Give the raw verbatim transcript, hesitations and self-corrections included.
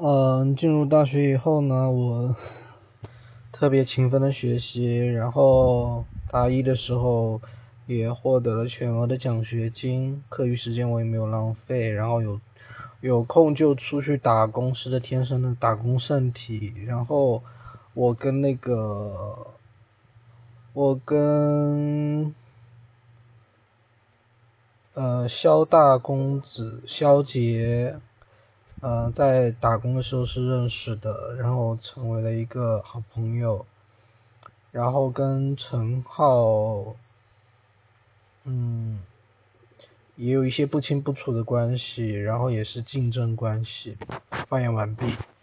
嗯，进入大学以后呢，我特别勤奋的学习，然后大一的时候也获得了全额的奖学金，课余时间我也没有浪费，然后有有空就出去打工，是个天生的打工圣体。然后我跟那个我跟呃萧大公子萧杰。呃，在打工的时候是认识的，然后成为了一个好朋友，然后跟陈浩，嗯，也有一些不清不楚的关系，然后也是竞争关系。发言完毕。